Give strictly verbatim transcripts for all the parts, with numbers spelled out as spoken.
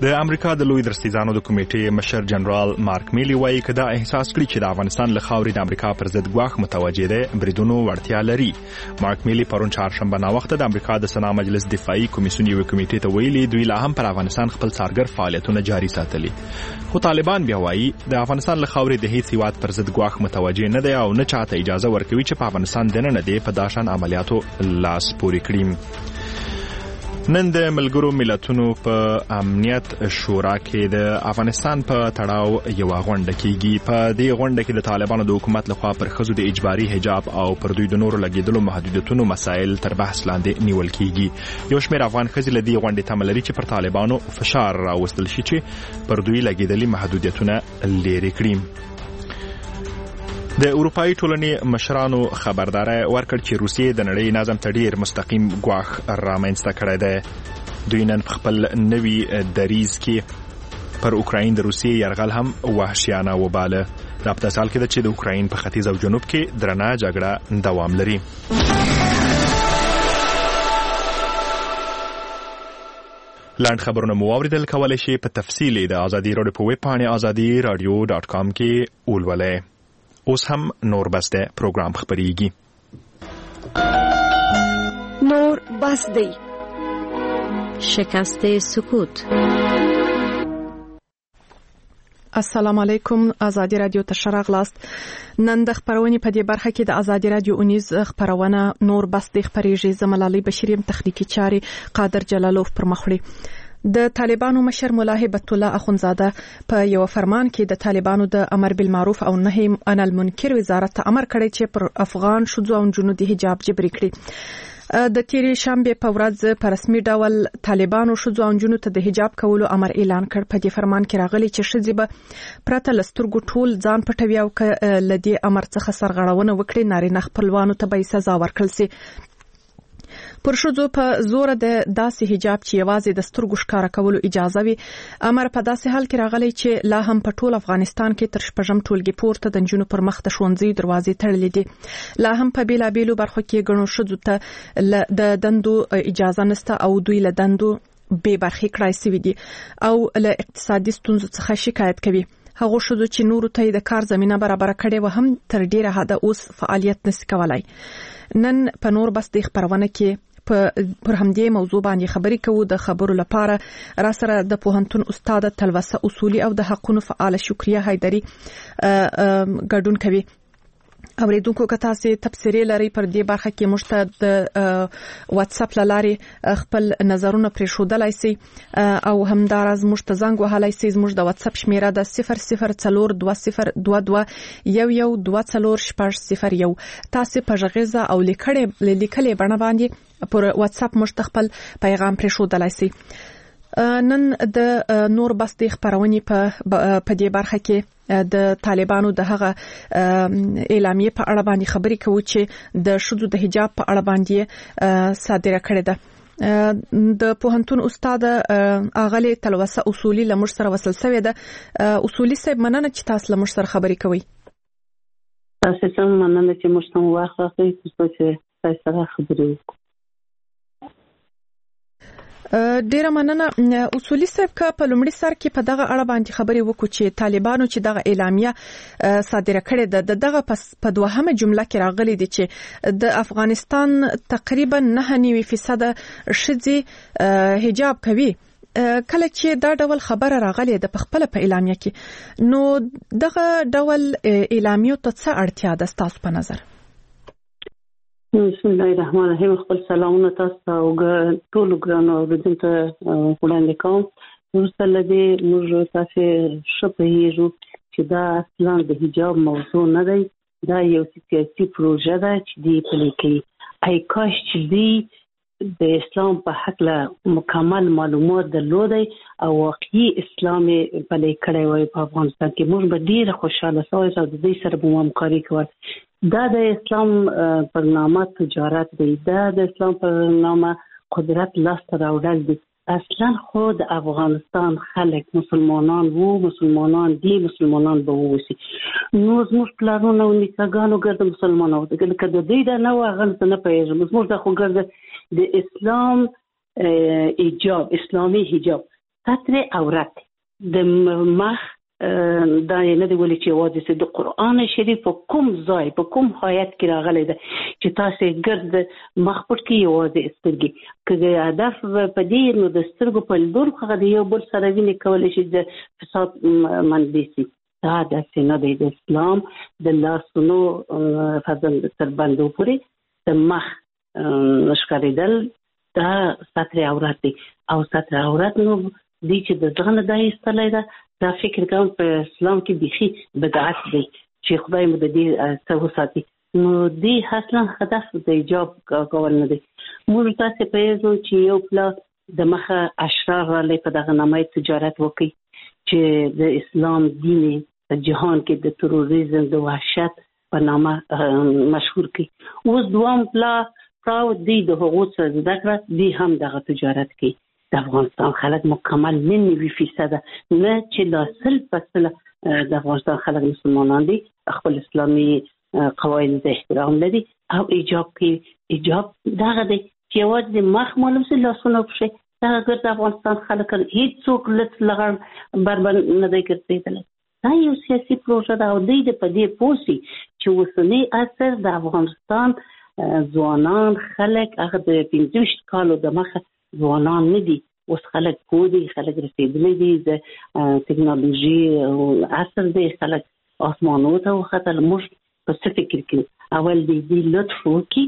د امریکا د لوی درستیزانو د کمیټې مشر جنرال مارک میلی وایي که دا احساس کړي چې د افغانستان له خاورې د امریکا پر ضد ګواښ متوجه دی بریدونو وړتیا لري. مارک میلی پرون چهارشنبه ناوخته د امریکا د سنا مجلس دفاعي کمیسیون یوې کمیټې ته ویلي دوی لا هم پر افغانستان خپل څارګر فعالیتونه جاري ساتلي. خو طالبان بیا وایي د افغانستان له خاورې د هیڅ هیواد پر ضد ګواښ متوجه نه دی او نه چاته اجازه ورکوي چې په افغانستان دننه دی په داشان عملیاتو لاس پورې کړي. نن د ملګرو ملتونو په امنیت شورا کې د افغانستان په تړاو یو غونډه کیږي. په دې غونډه کې د طالبانو د حکومت لخوا پر ښځو د اجباري حجاب او پر دوی د نورو لګیدلو محدودیتونو مسایل تر بحث لاندې نیول کیږي. یو شمېر افغان ښځې له دې غونډې تمه لري چې پر طالبانو فشار راوستل شي چې پر دوی لګیدلي محدودیتونه لرې کړي. د اروپאי ټولنې مشرانو خبرداري ورکړ چې روسیې د نړۍ نظم ته ډیر مستقیم ګواښ رامنځته کړی دی. دوی نن خپل نوي دریځ کې پر اوکراین د روسیې یرغل هم وحشیانه وباله. دا په تاسال کې ده چې د اوکراین په ختیځ او جنوب کې درنه جګړه دوام لري. لاند خبرونه مو اوریدل کولای شي په تفصیل د ازادي رادیو په ویب پاڼه ازادي رادیو ډاټ کام کې ولولئ. اوس هم نور بس ده پروګرام خبريږي. نور بس دی شکست سکوت. السلام علیکم. ازادي رادیو ته شراغلاست. نن د خبرونې په دې برخه کې د ازادي رادیو اونیز خبرونه نور بس دی خبريږي. زملالي بشریم تخنیکی چاري قادر جلالوف پر مخړي. د طالبانو مشر مولا هیبت الله اخونزاده په یو فرمان کې د طالبانو د امر بالمعروف او نهي عن المنکر وزارت ته امر کړی چې پر افغان شوزو او جنو د حجاب جبري کړي. د تیرې شنبه په ورځ په رسمي ډول طالبانو شوزو او جنو ته د حجاب کولو امر اعلان کړ. په دې فرمان کې راغلي چې شذې به پرته لسترګو ټول ځان پټوي او ک لدی امر څخه سرغړونه وکړي نارینه خپلوانو ته به سزا ورکړل شي. پر شوزو په زور د داسې حجاب چې یوازې د سترګو ښکارا کولو اجازه وي امر په داسې حال کې راغلی چې لا هم په ټول افغانستان کې تر شپږم ټولګي پورته د جنونو پر مخ د ښوونځي دروازې تړلې دي. لا هم په بیلابیلو برخو کې ګڼو شوزو ته د دندو اجازه نشته او دوی له دندو بې برخې کړای شوي دي او له اقتصادي ستونزو څخه شکایت کوي. هغه شوزو چې نورو ته د کار زمينه برابر کړي و هم تر ډیره حد اوس فعالیت نشي کولای. نن په نور بس د خبرونه کې په پر همدې موضوع باندې خبرې کوو. د خبرو لپاره را سره د پوهنتون استاد تلوسه اصولي او د حقونو فعال شکریه حیدری ګډون کوي. اوریدونکو که تاسو تبصرې لري پر دې برخه کې مشته د واتس اپ لارې خپل نظرونه پرې ښودلای شي او همدارز مشته زنګ وهلای شي. زموږ د واتس اپ شمیره د صفر صفر څلور دوه صفر دوه دوه یو یو دوه څلور شپږ صفر یو. تاسو په ژغیزه او لیکلې لیکلې بڼه باندې پر واتس اپ مشتخپل پیغام پرې ښودلای شي. نن د نور بس د خبرونې په په دې برخه کې د طالبانو د هغه اعلامیه په اړه باندې خبرې کوو چې د شذو د حجاب په اړه باندې صادره کړې ده. د پوهنتون استاد اغلی تلوسه اصولي لمر سره وصل شوی ده. اصولي صاحب مننه چې تاسو لمر سره خبرې کوي. تاسو څنګه مننه چې موږ ته وخت راکړئ چې تاسو سره خبرې وکړو. ډیره مننه. اصولي صاحب که په لومړي سر کې په دغه اړه باندې خبرې وکړو چې طالبانو چې دغه اعلامیه صادره کړې ده دغه په دوهمه جمله کې راغلي دي چې د افغانستان تقریبا نه نوي فیصد ښځې حجاب کوي. کله چې دا ډول خبره راغلي ده په خپل په اعلامیه کې نو دغه ډول اعلامیه ته څه اړتیا ده ستاسو په نظر؟ بسم الله الرحمن الرحیم. خپل سلامونه تاسو او ټول ګرانو اوریدونکو ته وړاندې کوم. وروسته له دې موږ تاسو شپهیږو چې دا اصلا د حجاب موضوع نه دی. دا یو سیاسي پروژه ده چې دی پلي کوي. ای کاش چې دی د اسلام په حق له مکمل معلومات درلودي او واقعي اسلام پلي کړی وای په افغانستان کې موږ به ډیر خوشاله شوو او د دې سره به همکاري کوو. دا د اسلام پر نامه تجارت دی. دا د اسلام پر نامه قدرت لاس راوړل دي. اصلا خود افغانستان خلک مسلمانان وو مسلمانان دي مسلمانان به ووسی. نو زموږ پلانونه او نیکاګانو ګرځي مسلمانانو دغه کده دی دا نه واغل نه پیژنم. زموږ د خو ګرځي د اسلام حجاب اسلامي حجاب ستر عورت د مخ دا نه دی ولې چې یوازې د قرآن شریف په کوم ځای په کوم آیت کې راغلی ده چې تاسو ګرد مخ پټ کې یوازې سترګې که هدف په دې نو د سترګو په لیدلو هغه د یو بل سره وینې کولی شي د فساد منبع شي. دا داسې نه دی. د اسلام د لاسونو فضل تر بندو پورې د مخ ښکارېدل دا ستر عورت دی او ستر عورت نو دی چې د ځان د ایستلی ده دا فکر کوم په اسلام کې بيخي بدعت دی چې خدای مو د دې څه وساتي. نو دې اصلا هدف د ایجاب کول نه دی. موږ تاسو په یو چې یو پلا د مخه اشرار علی په دغه نامه تجارت وکړي چې د اسلام دین په جهان کې د تروریزم د وحشت په نامه مشهور کړي. اوس دوام پلا پراو دی د حقوق سره زده کړه دی هم دغه تجارت کوي. د افغانستان خلک مکمل نه نوي فیصده نه چې لا سل پسله د افغانستان خلک مسلمانان دي خپل اسلامي قواعد د احترام لري او ایجاب کوي. ایجاب دغه دی چې یوازې د مخ معلوم سي لاسونه پښې دغه ګرد افغانستان خلک هیڅوک لڅ لغړ بربند نه دی ګرځېدلی. دا یو سیاسي پروژه ده او دوی د په دې پوه سي چې اوسنی عصر د افغانستان ځوانان خلک هغه د پنځه ویشت کالو د مخه ځوانان نه دي. اوس خلک پوه دي خلک رسېدلی دي د ټکنالوژي عصر دی خلک اسمانو ته وختل. موږ په څه فکر کوو اول د دې لطف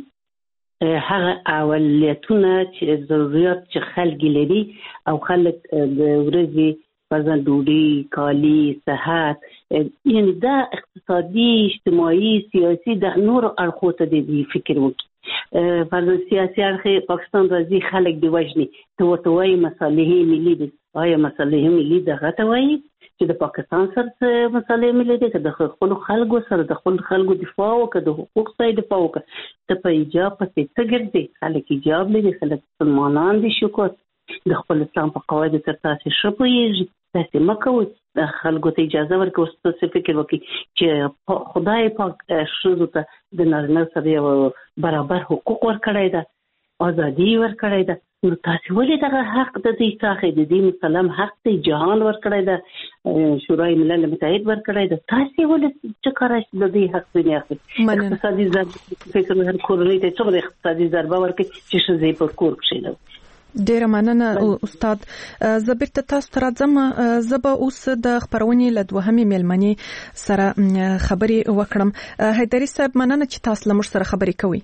وکړي هغه اولویتونه چې ضرورت چې خلک لري او خلک د ورځې مثلا ډوډۍ کالي صحت یعنی دا اقتصادي اجتماعي سیاسي د نورو اړخو ته د فکر وکړي. فرض سیاسي اړخ پاکستان راځي خلک دی وژني ته ورته وایي مصالحې ملي دي. آیا مصالحې ملي دغه ته وایي چې د پاکستان سره مصالحې ملي دي که د خپلو خلکو سره د خپلو خلکو دفاع وکړه د حقوق ځای دفاع وکړه. ته په ایجاب پسې څه ګرځې؟ خلک ایجاب لري خلک مسلمانان دي شکر د خپل اسلام په قواعدو تر تاسې ښه پوهېږي. داسې مه کوئ خلکو ته اجازه ورکړئ. اوس تاسې فکر وکړئ چې خدای پاک ښځو ته د نارینه سره یو برابر حقوق ورکړی ده ازادي ورکړی ده. نو تاسې ولې دغه حق د دوی څخه د دې مسلم حق دی جهان ورکړی ده شورای ملل متحد ورکړی ده تاسې ولې چې کارای د دې حق ځینې اخلي؟ اقتصادي ضربه فکر هر کورنۍ ته څومره اقتصادي ضربه ورکړي چې ښځې پر کور کښېنوي. ډیره مننه استاد. زه بیرته تاسو ته راځم. زه به اوس د خبرونې له دوهمې مېلمنې سره خبرې وکړم. حیدري صاحب مننه چې تاسو له موږ سره خبرې کوئ.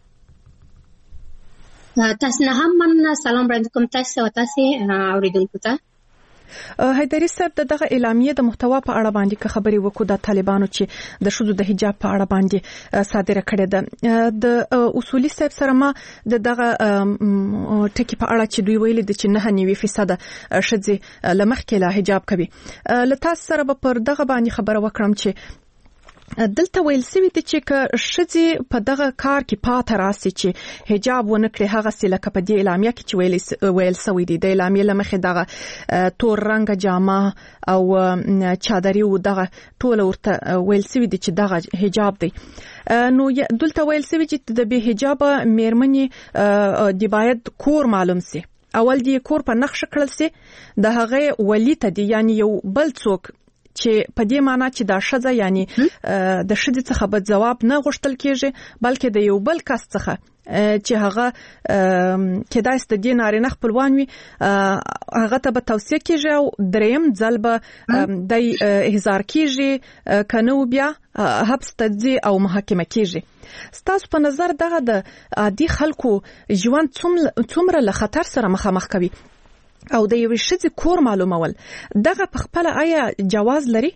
تاسو نه هم مننه. سلام وړاندې کوم تاسو او تاسو اوریدونکو ته. حیدري صاحب دغه اعلامیه د محتوا په اړه باندې که خبرې وکړو د طالبانو چې د شذو د حجاب په اړه باندې صادره کړې ده د اصولي صاحب سره ما د دغه ټکی په اړه چې دوی ویلي د چې نه نوي فیصد شذې لمخکې لا حجاب کوي له تاسو سره به پر دغه باندې خبره وکړم چې دلته ویل سوي دي چې که ښځې په دغه کار کې پاتې راسي چې حجاب ونه کړي هغسې لکه په دې اعلامیه کې چې ویل سوي دي د اعلامیې له مخې دغه تور رنګه جامه او چادري و دغه ټوله ورته ویل سوي دي چې دغه حجاب دی. نو دلته ویل سوي چې د بې حجابه مېرمنې د باید کور معلوم سي. اول دی کور په نقشه کړل سي د هغې ولی ته دی یعنی یو بل څوک چې په دې معنی چې دا ښځه یعنی د ښځې څخه به ځواب نه غوښتل کېږي بلکې د یو بل کس څخه چې هغه کېدای شي د دې نارینه خپلوان وي هغه ته به توصیه کېږي او دریم ځل به د احضار کېږي که نه بیا حبس ته ځي او محاکمه کېږي. ستاسو په نظر دغه د عادي خلکو ژوند څومره له خطر سره مخامخ کوي او د یوې ښځې کور معلومول دغه په خپله آیا جواز لري؟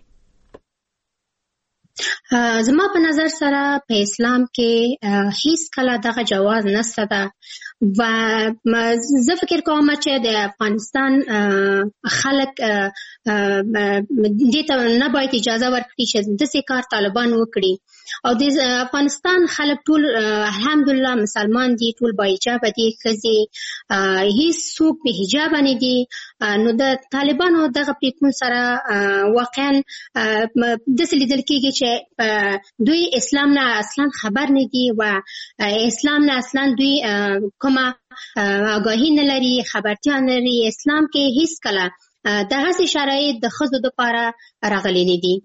زما په نظر سره په اسلام کې هیڅ کله دغه جواز نشته ده و زه فکر کوم چې د افغانستان خلک دې ته نه باید اجازه ورکړي چې داسې کار طالبان وکړي او د افغانستان خلک ټول الحمدلله مسلمان دي ټول با حجابه دي ښځې هیڅ څوک بې حجابه نه دي. نو د طالبانو دغه پریکون سره واقعا داسې لیدل کېږي چې دوی اسلام نه اصلا خبر نه دي و اسلام نه اصلا دوی کومه آگاهی نه لري خبرتیا نه لري. اسلام کې هیڅ کله دغه شرایط د ښځو لپاره راغلي نه دي.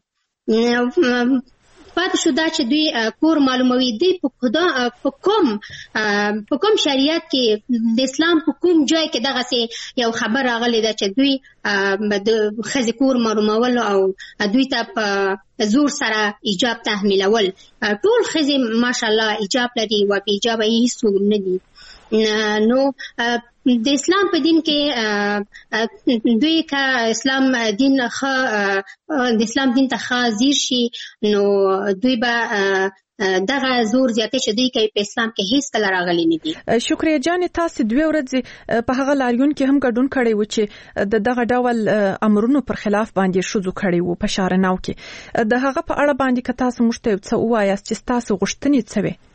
پاتې شو دا چې دوی کور معلوموي دوی په کوم په کوم شریعت کې د اسلام په کوم ځای کې دغه یو خبر راغلی ده چې دوی د ښځې کور معلومول او دوی ته په زور سره ایجاب تحمیلول. ټول ښځې ماشاءالله ایجاب لري او بې ایجابه یې هیڅوک نه دي. نو د اسلام په دین کې دوی که اسلام دین ښه د اسلام دین ته ښه ځیر شي نو دوی به دغه زور زیاتې چې دوی کوي په اسلام کې هیڅ کله راغلي نه دي. شکریه جانې تاسو دوه ورځې په هغه لاریون کې هم ګډون کړی و چې د دغه ډول امرونو پر خلاف باندې شوزو کړی وو په شارناو کې. د هغه په اړه باندې که تاسو موږ ته څه ووایاست چې تاسو غوښتنې څه وې؟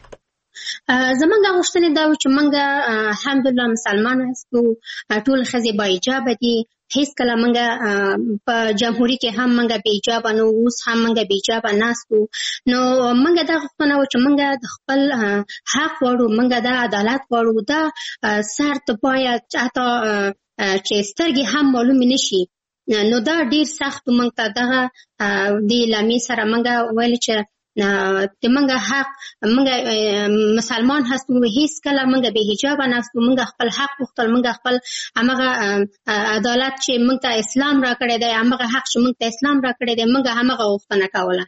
زمونږ غوښتنې دا و چې موږ الحمدلله مسلمان یاستو، ټول ښځې با ایجابه دي، هیڅ کله موږ په جمهوري کې هم موږ بې ایجابه نه وو، اوس هم موږ بې ایجابه ناستو. نو موږ دا غوښتنه و چې موږ د خپل حق غواړو، موږ دا عدالت غواړو، دا سر ته باید حتی چې سترګې هم معلومې نه شي. نو دا ډېر سخت موږ ته دغه د اعلامیې سره موږ ویل چې د منګه حق منګه مسلمان هستو، هیڅ کله منګه به حجاب نهستو، منګه خپل حق وختل، منګه خپل هغه عدالت چې منګه ته اسلام را کړی دی، هغه حق چې منګه ته اسلام را کړی دی، منګه هغه وختنه کوله.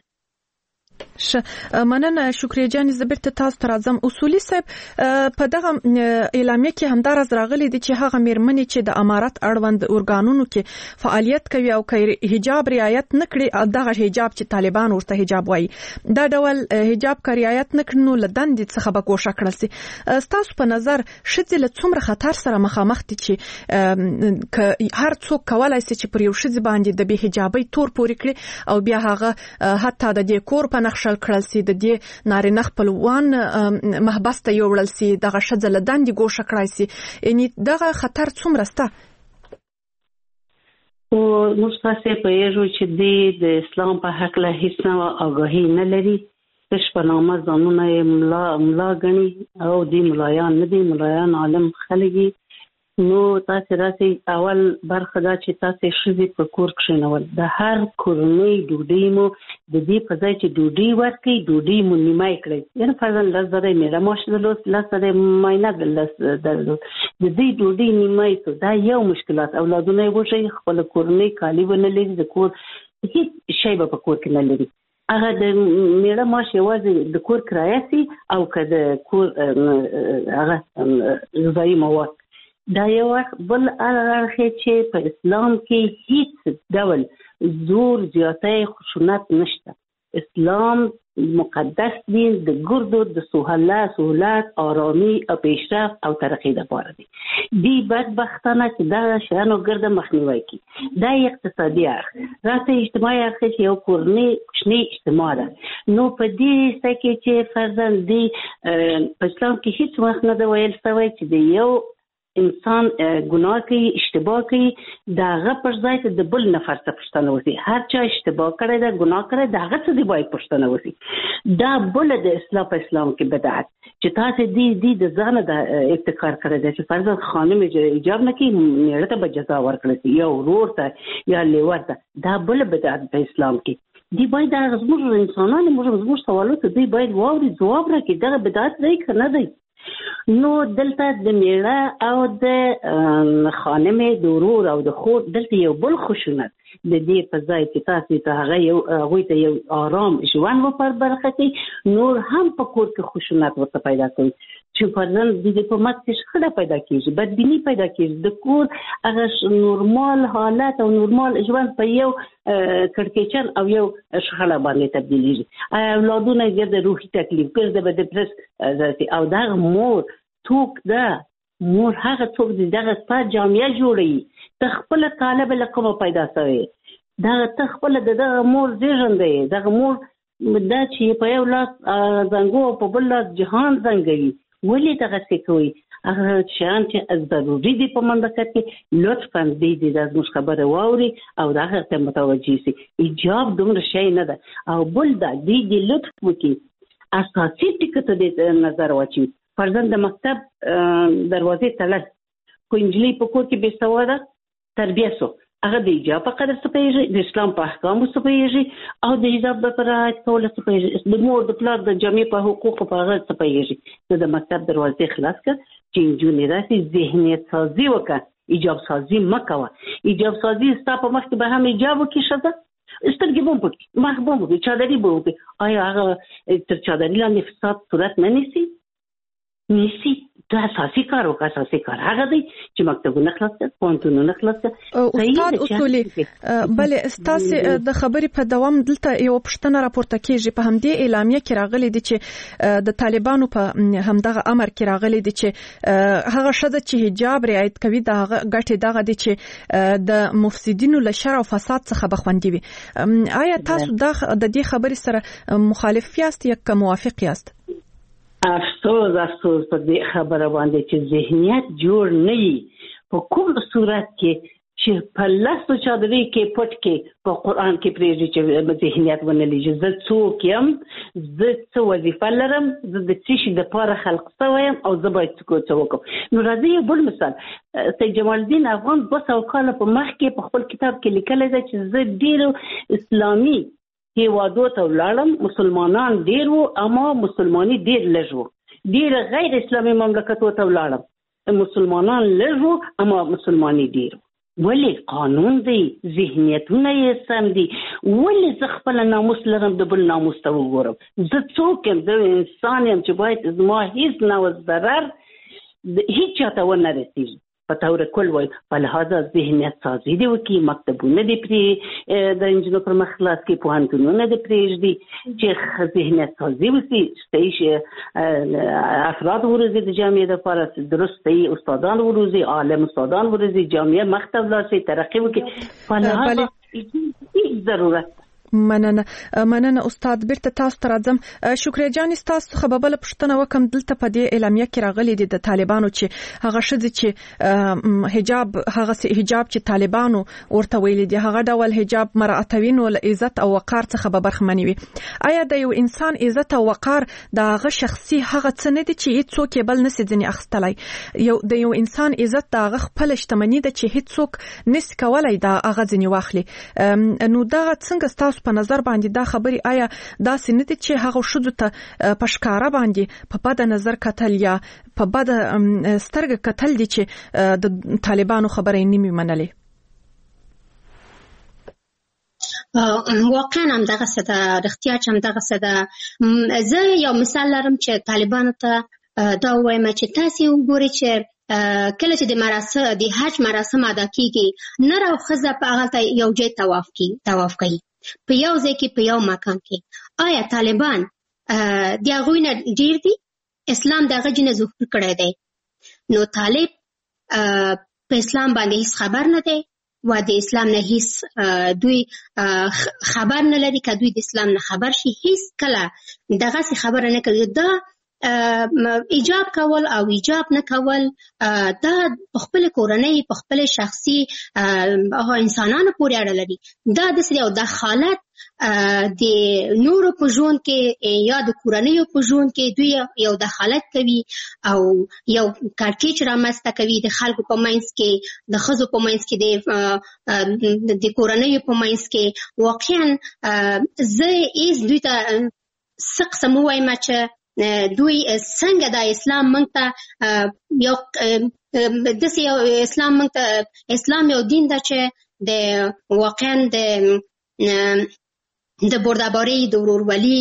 ش مننه شکریه جان. زبرت تاسو تر اعظم اصولي صاحب په دغه اعلامیه کې هم درز راغلي دي چې هغه میرمنې چې د امارات اړوند اورګانونو کې فعالیت کوي او کوي حجاب رعایت نکړي، دغه حجاب چې طالبان ورته حجاب وایي، دا ډول حجاب که رعایت نکړي نو لدند څخه به ګوښه کړل سي. تاسو په نظر ښځې له څومره خطر سره مخامخ دي چې هر څوک کولای سي چې پر یو ښځې باندې د بې حجابۍ تور پورې کړي او بیا هغه حتی د دې کور په نقشل کړل سي، د دې نارینه خپلوان محبس ته یوړل سي، دغه ښځه له دندې ګوښه کړای سي. یعنی دغه خطر څومره سته؟ او موږ تاسو په یو چې د اسلام په حق له هیڅ نه آگاهی نه لري، تش په نامه ځانونه ملا ملا غني او د ملایان نه دي، ملایان عالم خلګي. نو تاسو راسي اول برخه دا چې تاسو شذې په کور کښینول، د هر کورنۍ ډوډۍ مو د دې په ځای چې ډوډۍ ورکړي ډوډۍ مو نیمای کړئ. یعنې فرضاً لس زره میره ماش درلود، لس زره ماینه درلود، د دې ډوډۍ نیمای سو. دا یو مشکلات. اولادونه یې وښایي، خپل کورنۍ کالي به نه لري، د کور هیڅ شی به په کور کې نه لري. هغه د میره ماش یوازې د کور کرایه سي او که د کور هغه غذایي مواد. دا یو بل اړخ چې په اسلام کې هیڅ ډول زور زیاتی خشونت نشته. اسلام مقدس دین د ګردو د سهولت سهولت آرامي او پیشرفت او ترقی لپاره دی. دی بدبختانه چې دا شیانو ګرده مخنیوی کی. دا اقتصادي اړخ. راته اجتماعي اړخ چې یو کورنۍ کوچنۍ اجتماع ده. نو په دې ځای کې چې فرضاً دی په اسلام کې هیڅ وخت نه دی ویل شوی چې د یو انسان ګناه کوي، اشتباه کوي، دا هغه پر ځای ته د بل نفر څخه پوښتنه وشي. هر چا اشتباه کړی ده، ګناه کړی ده، هغه څه دی باید پوښتنه وشي. دا بل د اسلام په اسلام کې بدعت چې تاسو دې دې د ځانه د ابتکار کړی دی چې فرضاً خانم ایجاب نه کوي، میړه ته به جزا ورکړل شي، یا ورور ته یا لیور ته. دا بل بدعت په اسلام کې دی. باید دا زموږ انسانان موږ زموږ سوالو ته دی باید واوري، ځواب راکړي. دغه بدعت دی که نه دی؟ نو دلته د میړه او د خانمې د ورور او د خور دلته یو بل خشونت د دې په ځای چې تاسو ته هغه یو هغوی ته یو آرام ژوند ور برخه کوي، نور هم په کور کې خشونت ورته پیدا کوي چې فرضاً د دې په مات کې شخړه پیدا کېږي، بدبیني پیدا کېږي، د کور هغه نورمال حالت او نورمال ژوند په یو کړکېچن او یو شخړه باندې تبدیلېږي. اولادونه یې د روحي تکلیف ګرځي، به د پرس او دا مور څوک ده؟ مور هغه څوک دی دغه ستا جامعه جوړوي، ته خپله طالب له کومه پیدا شوی، دغه ته خپله د دغه مور زېږنده یې، دغه مور دا چې په یو لاس زنګو او په بل لاس جهان زنګوي. ولې دغسې کوي؟ هغه شیان چې ضروري دي په مملکت کې لطفاً دی دي دا زموږ خبره واوري او د هغه ته متوجه سي. ایجاب دومره شی نه ده. او بل دا دی دي لطف وکړي، اساسي ټکو ته دې نظر واچوي. فرضاً د مکتب دروازې تړل، خو نجلۍ په کور کې بې سواده تربیه سو هغه د حجاب په قدر څه پوهېږي، د اسلام په احکامو څه پوهېږي او د حجاب په رعایت کولو څه پوهېږي، د مور د پلار د جامې په حقوقو په هغه څه پوهېږي. نو د مکتب دروازې خلاص کړه چې نجونې راسي ذهنیت سازي وکړه، حجاب سازي مه کوه. حجاب سازي ستا په مخ کې به هم حجاب وکړي ښځه، سترګې به هم پټي، مخ به هم وکړي، چادري به وکړي. آیا هغه تر چادري لاندې فساد صورت نه نیسي؟ نیسي. دا اساسي کار او اساسي کار هغه دی چې مکتبونه خلاص کړه، پوهنتونونه خلاص کړه. استاد اصولي بلې ستاسو د خبرې په دوام دلته یو پوښتنه راپورته کیږي. په همدې اعلامیه کې راغلي دي چې د طالبانو په همدغه امر کې راغلي دي چې هغه ښځه چې حجاب رعایت کوي د هغه ګټې دغه دي چې د مفسدینو له شر او فساد څخه بخوندي وي. آیا تاسو د دې خبرې سره مخالف یاست یا که موافق یاست؟ افسوس افسوس په دې خبره باندې چې ذهنیت جوړ نه وي په کوم صورت کې چې په لاسو چادري کې پټ کې په قرآن کې پرېږدي چې ذهنیت ونه لېږي. زه څوک یم، زه څه وظیفه لرم، زه د څه شي دپاره خلق شوی یم او زه باید څه وکړم. نو راځئ یو بل مثال، سید جمال الدین افغان دوه سوه کاله په مخکې په خپل کتاب کې لیکلی دی چې زه ډېرو اسلامي هیوادو ته ولاړم، مسلمانان ډېر وو اما مسلماني ډېر لږ وو. ډېر غیر اسلامي مملکتو ته ولاړم، مسلمانان لږ وو اما مسلماني ډېر وو. ولې قانون دی، ذهنیتونه یې سم دي، ولې زه خپل ناموس لرم د بل ناموس ته وګورم؟ زه څوک یم؟ زه انسان یم چې باید زما هیڅ نوع ضرر هیڅ چاته ونه رسېږي. په طور کل وایي په لحاظه ذهنیت سازي دې وکړي، مکتبونه دې پرې د انجونو پر مخ خلاص کړي، پوهنتونونه دې پرېږدي چې ذهنیت سازي وشي، صحیح شي افراد وروزي د جامعې دپاره، درست صحیح استادان وروزي، عالم استادان وروزي، جامعه مخ ته ولاړ شي، ترقي وکړي. په لحاظه هیڅ ضرورت مننه مننه استاد. بیرته تاسو ته راځم. شکریه جان، تاسو خو به بل پښتنه وکم دلته په دې اعلامیه کې راغلي دي د طالبانو چې هغه ښځې چې حجاب هغه حجاب چې طالبانو ورته ویلي دي هغه ډول حجاب مراعاتوي نو له عزت او وقار څخه به برخمنې وي. آیا د یو انسان عزت او وقار د هغه شخصي هغه څه نه دي چې هیڅوک یې بل نسي ځنې اخیستلی؟ یو د یو انسان عزت د هغه خپل شتمني ده چې هیڅوک نسي کولی د هغه ځنې واخلي. نو دغه څنګه ستاسو په نظر باندې دا خبرې آیا داسې نه دي چې هغه ښځو ته په ښکاره باندې په بده نظر کتل یا په بده سترګه کتل دي چې د طالبانو خبرې نیمې منلې؟ واقعا هم دغه څه ده، رښتیا چې هم دغه څه ده. زه یو مثال لرم چې طالبانو ته دا ووایم چې تاسې وګورئ چې کله چې د مراسم د حج مراسم ادا کیږي، نر او ښځه په هغه یو ځای طواف کوي طواف کوي په یو ځای کې په یو مکان کې. آیا طالبان د هغوی نه ډېر دي؟ اسلام د هغه جنه ظهور کړی دی. نو طالب په اسلام باندې هیڅ خبر نه دی و د اسلام نه هیڅ دوی خبر نه لري. که دوی د اسلام نه خبر شي هیڅ کله دغسې خبره نه کوي. دا ایجاب کول او ایجاب نه کول دا په خپل کورنۍ په خپل شخصي انسانانو پورې اړه لري. دا د سری او د حالت د نورو په ژوند کې یا د کورنیو په ژوند کې دوی یو د حالت کوي او یو کړکېچ رامنځته کوي د خلکو په منځ کې، د ښځو په منځ کې، د کورنیو په منځ کې. واقعا زه هیڅ دوی ته څه قسم ووایم چې دوی څنګه د اسلام موږ ته یو داسې یو اسلام موږ ته اسلام یو دین ده چې د واقعا د د بردباري، د ورورولي،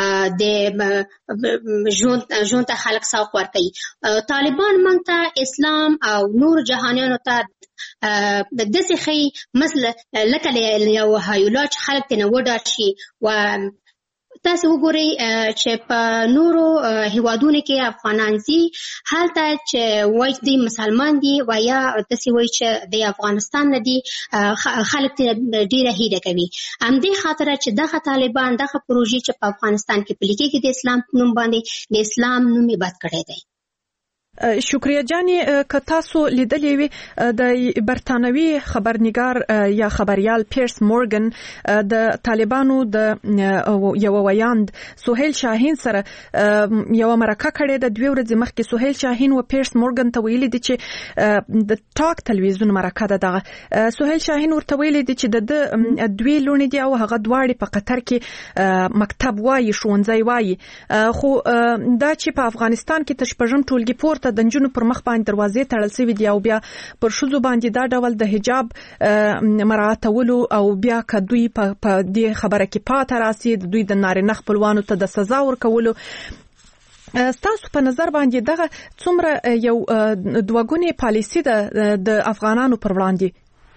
د ژوند ژوند ته خلک سوق ورکوي. طالبان موږ ته اسلام او نور جهانیانو ته داسې ښیي مثل لکه یو هایولا چې خلک ترې نه وډار شي. و تاسو وګورئ چې په نورو هیوادونو کې افغانان ځي هلته چې وایي دوی مسلمان دي و یا داسې وایي چې د افغانستان نه دي، خلک ډېره هیله کوي. همدې خاطره چې دغه طالبان دغه پروژې چې په افغانستان کې پلي کېږي د اسلام په نوم باندې د اسلام نوم یې بد کړی دی. شکریه جاني که تاسو لیدلې وي د برتانوي خبرنګار یا خبريال پیرس مورګن د طالبانو د یو ویاند سهیل شاهین سره یو مرکه کړې د دوه ورځې مخکې. سهیل شاهین او پیرس مورګن ته ویلي دي چې د ټاک تلویزیون مرکه ده. دغه سهیل شاهین ورته ویلي دي چې د دوی لونې دي او هغه دواړي په قطر کې مکتب وایي، ښوونځی وایي، خو دا چې په افغانستان کې تشپژم ټولګي پورته د نجونو پر مخ باندې دروازې تړل شوې دي او بیا پر شوزو باندې دا ډول د حجاب مراعاتولو او بیا که دوی په دې خبره کې پاتې راسي دوی د نارینه خپلوانو ته د سزا ورکولو. ستاسو په نظر باندې دغه څومره یو دوګونی پالیسی ده د افغانانو پر وړاندې؟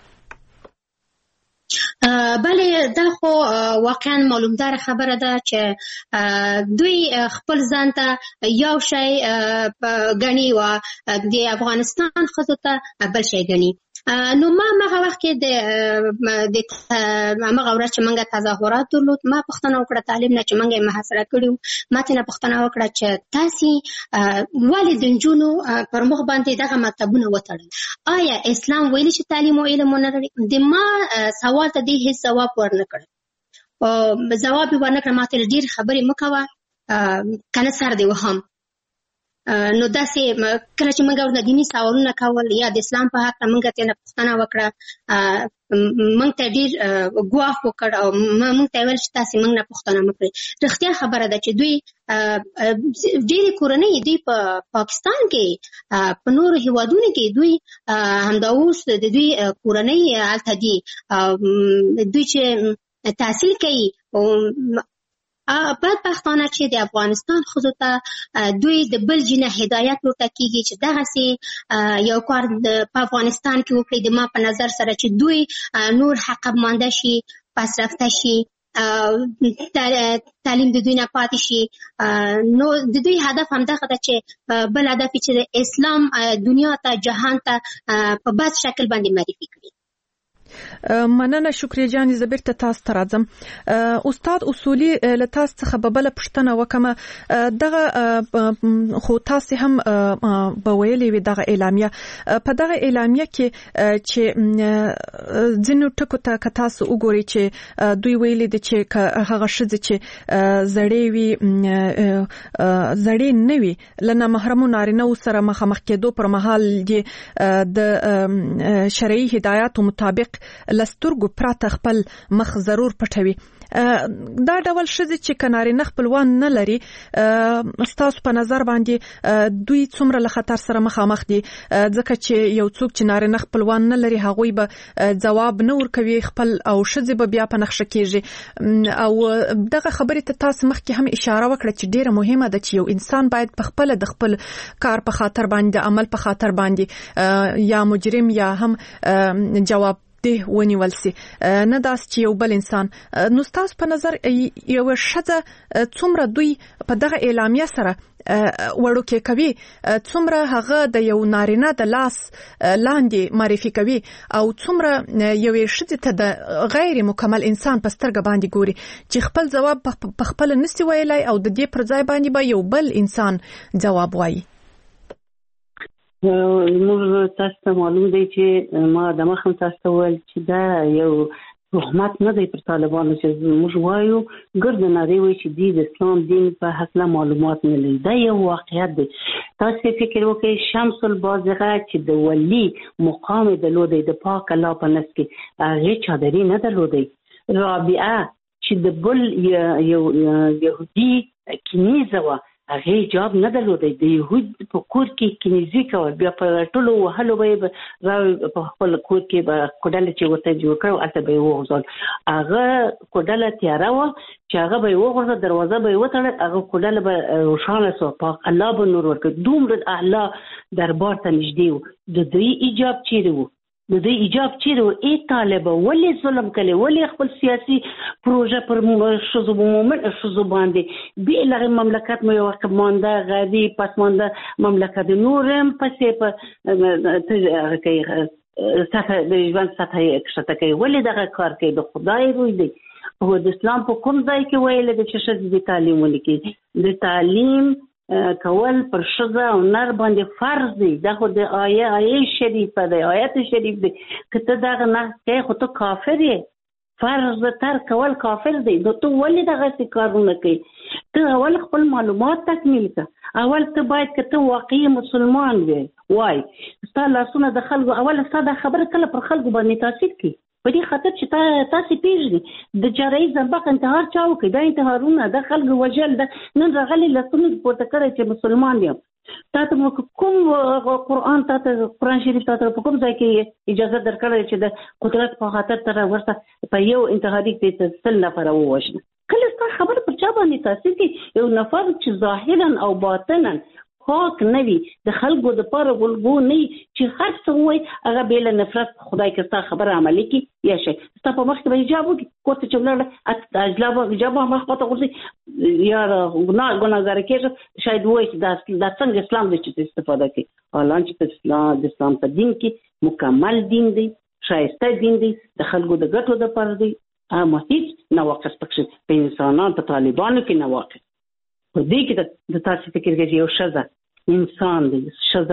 بله دا خو واقعا معلومدار خبره ده چې دوی خپل ځان ته یو شی غني و د افغانستان ښځو ته بل شی غني. نو ما هغه وخت کې د د هغه ورځ چې موږ تظاهرات درلود ما پوښتنه وکړه طالب نه چې موږ یې محاصره کړو. ما ته نه پوښتنه وکړه چې تاسو ولې د نجونو پر مخ باندې دغه مکتبونه وتړل؟ آیا اسلام ویلي چې تعلیم او علم نه لري؟ د ما سوال ته دې هیڅ جواب ورنکړ او جواب ورنکړ. ما ته ډېر خبرې مکوه کنه سر دی وهم. نو داسې کله چې موږ ورته دیني سوالونه کول یا د اسلام په حق موږ ته نه پوښتنه وکړه موږ ته ډېر ګواښ وکړ او موږ ته ویل چې تاسې موږ نه پوښتنه مه کوئ. رښتیا خبره ده چې دوی ډېرې کورنۍ دوی په پاکستان کې په نورو هیوادونو کې دوی همدا اوس د دوی کورنۍ هلته دي دوی چې تحصیل کوي. بدبختانه چې د افغانستان ښځو ته دوی د بل جنه هدایت ورته کیږي چې دغسې یو کار په افغانستان کې وکړي. د ما په نظر سره چې دوی نور حق مانده شي، پسرفته شي، تعلیم د دوی نه پاتې شي. نو د دوی هدف همدغه ده چې بل هدف چې د اسلام دنیا ته جهان ته په بد شکل باندې معرفي کړي. مننه شکریه جاني. زه بیرته تاسو ته راځم. استاد اصولي له تاسو څخه به بله پوښتنه وکړم. دغه خو تاسو هم به ویلې وي دغه اعلامیه په دغه اعلامیه کې چې ځینو ټکو ته که تاسو وګورئ چې دوی ویلي دي چې هغه ښځې چې زړې وي زړې نه وي له نامحرمو نارینه‌و سره مخامخ کېدو پر مهال د شرعي هدایاتو مطابق لسترګو پراته خپل مخ ضرور پټوي. دا ډول ښځې چې کنارینه خپلوان نه لري ستاسو په نظر باندې دوی څومره له خطر سره مخامخ دي؟ ځکه چې یو څوک چې نارینه خپلوان نه لري هغوی به ځواب نه ورکوي خپل او ښځې به بیا په نښه کېږي. او دغه خبرې ته تاسو مخکې هم اشاره وکړه چې ډیره مهمه ده چې یو انسان باید په خپل د خپل کار په خاطر باندې عمل په خاطر باندې یا مجرم یا هم جواب دی ونیول سي نه داس چې یو بل انسان. نو تاسو په نظر یو ښځه څومره دوی په دغه اعلامیه سره وړوکې کوي، څومره هغه د یو نارینه د لاس لاندې معرفي کوي او څومره یوې ښځې ته د غیر مکمل انسان په سترګه باندې ګوري چې خپل ځواب په خپله نسي ویلی او د دې پر ځای باندې به یو بل انسان ځواب وایي. موږ تاسو ته معلوم دی چې ما د مخم تاسو ته ویل چې دا یو تهمت نه دی پر طالبانو چې موږ وایو ګرد ناري وایي چې دی د اسلام دین په هکله معلومات نه لري. دا یو واقعیت دی. تاسو فکر وکړئ شمس البازغه چې د ولی مقام درلودی د پاک الله په نس کې هغې چادري نه درلودی. رابعه چې د بل یو یهودي کنیزه وه هغه جواب نه درلودی. د یهود په کور کې کنیزي کول بیا په ټولو وهلو به راوي په خپل کور کې به کوډل چې ورته جوړ کړو اته به وغوځول. هغه کوډل تیاره و چې هغه به وغوځول دروازه به وتړل هغه کوډل به روښانه سو پاک الله به نور ورکړي. دومره الله دربار ته نږدې و. د دوی ایجاب چیرې و؟ د دوی ایجاب چیرې و؟ ای طالبه ولې ظلم کوي؟ ولې خپل سیاسي پروژه پر ښځو مومن ښځو باندې بې له مملکت مو یو عقب مانده غربي پسمانده مملکت نور هم پسې په کوي سطح د ژوند سطح یې کښته کوي؟ ولې دغه کار کوي؟ د خدای روی دی. او د اسلام په کوم ځای کې ویل د چې ښځې د تعلیم ولیکي؟ د تعلیم کول پر ښځه او نر باندې فرض دی. دا خو د آیه آیه شریفه دی، آیت شریف دی. که ته دغه نه کوې خو ته کافر یې، فرض ترک کول کافر دی. نو ته ولې دغسې کارونه کوي؟ ته اول خپل معلومات تکمیل کړه. اول ته باید که ته واقعي مسلمان وې وای ستا لاسونه د خلکو، اول ستا دا خبره کله پر خلکو باندې تاثیر کوي په دې خاطر چې تا تاسې پېژني د جارایي زربق انتحار چا وکړي؟ دا انتحارونه د خلکو وژل، د نن راغلي لاسونه پورته کړی چې مسلمان یم. تا ته کوم قرآن تا ته قرآن شریف تا ته په کوم ځای کې اجازه درکړی چې د قدرت په خاطر ته ورته په یو انتحاري کې ته سل نفره ووژنه؟ کله ستا خبره پر چا باندې تاثیر کوي؟ یو نفر چې ظاهرا او باطنا پاک نه وي، د خلکو دپاره ولګو نه وي، چې هر څه ووایي هغه بې له نفرت خدای که ستا خبره عملي کړي یا شي. ستا په مخ کې به حجاب وکړي، کور ته چې ولاړه حجاب به مخ پته غورځي یا ګناهګاره کېږي، شاید ووایي چې دا څنګه اسلام دی چې ته استفاده کوي. حالان چې په اسلام د اسلام په دین کې مکمل دین دی، ښایسته دین دی، د خلکو د ګټو دپاره دی، اما هیڅ نواقص پکښې په انسانانو په طالبانو کې نواقص. په دې کې د تاسې فکر کوي یو ښځه انسان دی، ښځه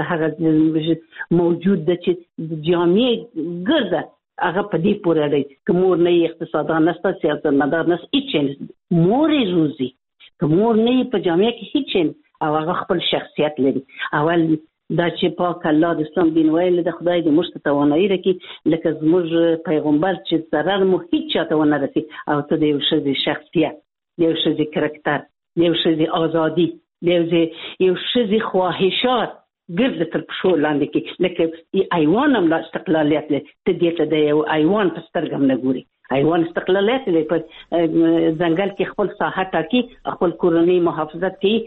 هغه موجود ده چې د جامعې ګرده هغه په دې پورې اړوي. که مور نه یې اقتصاددان نشته، سیاستمدار نشته، هیڅ شی نشته. مور یې روزي، که مور نه یې په جامعه کې هیڅ شی او هغه خپل شخصیت لري. اول دا چې پاک الله د اسلام دین ویل د خدای د موږ ته توانایي راکړي، لکه زموږ پیغمبر چې ضرر مو هیڅ چاته ونه رسي، او ته د یو ښځې شخصیت، د یو ښځې کرکټر، د یو ښځې ازادي، د یو ښځې خواهشات ګرد تر پښو لاندې کې، لکه حیوان هم لا استقلالیت لري. ته دې ته د یو حیوان په سترګه هم نه ګوري. حیوان استقلالیت لري، په ځنګل کې خپل ساحه ټاکي، خپل کورنۍ محافظت کوي،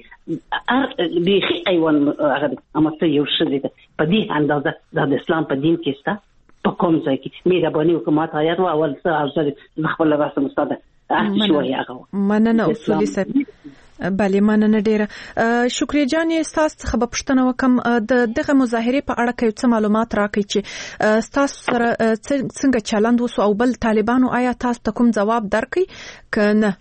هر بیخي حیوان هغه دی. اما ته یو ښځې ده په دې اندازه دا د اسلام په دین کې سته په کوم ځای کې مهرباني وکړه ماته آیات وا اول څه او څه د خپل راسم استاد هر شوی هغه مننه اصولي صاحب. بله مننه ډیره. شکریه جان استاد څخه به پوښتنه وکم د دغه مظاهره په اړه کې څه معلومات راکړئ چې استاد سره څنګه چلند وسو او بل طالبانو آیا تاسو ته کوم جواب درکړي کنه؟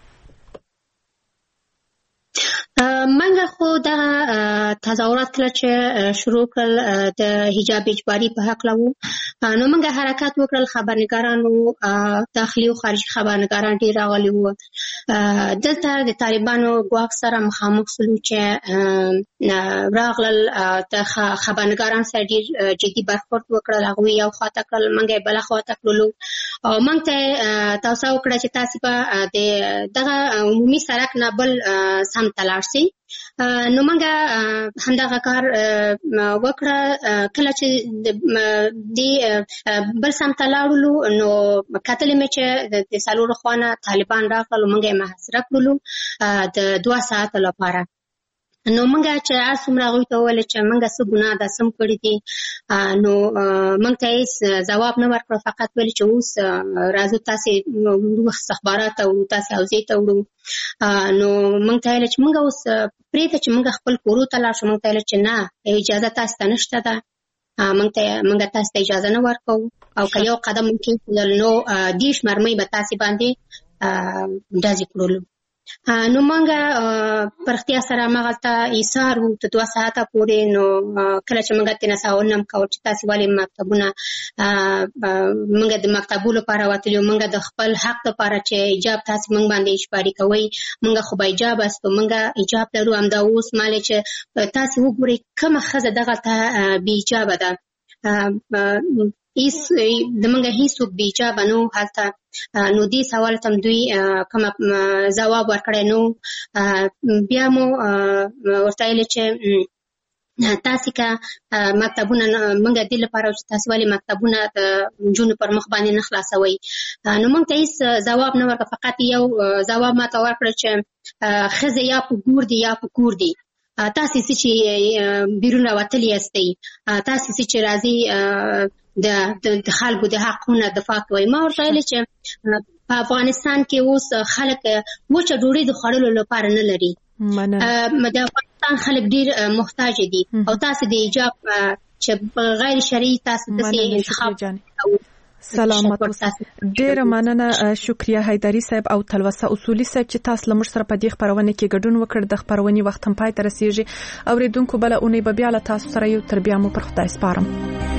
منګه خو دا تظاهرات کله چې شروع کړل د حجاب اجباري په حق لوو، نو منګه حرکت وکړل. خبرنګارانو داخلي او خارجي خبرنګاران ډیر راغلي وو. دلته د طالبانو ګواښ سره مخامخ شول چې راغلل د خبرنګاران سره ډیر جدي برخورد وکړل. هغه یو خواته کړل، منګه بل خواته کړلو او موږ ته تاسو وکړه چې تاسو په د دغه عمومي سړک نه بل سم تلاړ شئ. نو موږ همدغه کار وکړه. کله چې د بل سم تلاړلو نو کتلې مې چې د څلورو خواته طالبان راغلل، موږ یې محاصره کړلو د دوه ساعته لپاره. نو موږ چې هر څومره هغوی ته وویل چې موږ څه ګناه ده سم کړي دي، نو موږ ته هېڅ ځواب نه ورکړ، فقط ویل چې اوس راځو تاسې وړو استخبارات ته وړو، تاسې حوزې ته وړو. نو موږ ته ویل چې موږ اوس پرېږده چې موږ خپل کورو ته لاړ شو. موږ ته ویل چې نه، اجازه تاسې ته نشته ده، موږ ته موږ تاسې ته اجازه نه ورکوو، او که یو قدم مو کېښودل نو دېرش مرمۍ به تاسې باندې ډزې کړلو. نو موږ په رښتیا سره هماغلته ایثار وو تر دوه ساعته پورې. نو کله چې موږ ترې نه سوال هم کول چې تاسې ولې مکتبونه موږ د مکتبو لپاره وتلي وو، موږ د خپل حق لپاره چې حجاب تاسې موږ باندې اجباري کوئ، موږ خو به حجاب استو، موږ حجاب لرو. همدا اوس مالې چې تاسې وګورئ کومه ښځه دغلته بې حجابه ده، هیڅ د موږ هیڅوک بې حجابه نه وو هلته. نو دې سوال ته دوی کومه ځواب ورکړی نو بیا مو ورته ویلې چې تاسې که مکتبونه موږ دې لپاره چې تاسې ولې مکتبونه د نجونو پر مخ باندې نه خلاصوئ. نو موږ ته هیڅ ځواب نه ورکړه، فقط یو ځواب ما ته ورکړه چې ښځې یا په ګور دي یا په کور دي، تاسې څه چې بیرون راوتلي یاستئ، تاسې څه چې راځئ د خلکو د حقونو دفاع کوي. ما ورته ویلې چې په افغانستان کې اوس خلک وچه ډوډۍ د خوړلو لپاره نه لري. د افغانستان خلک ډیر محتاج دي او تاسې د حجاب چې غیر شرعي تاسې داسې انتخاب سلامات ډېر مننه شکریا حیدری صاحب او تلوسه اصولي صاحب چې تاسو لمر سره په دې خبرونه کې ګډون وکړ. د خبرونې وخت هم پای ته رسیږي. اوریدونکو بل اونۍ به بیا له تاسو سره یو تر بیا مو پر خدای سپارم.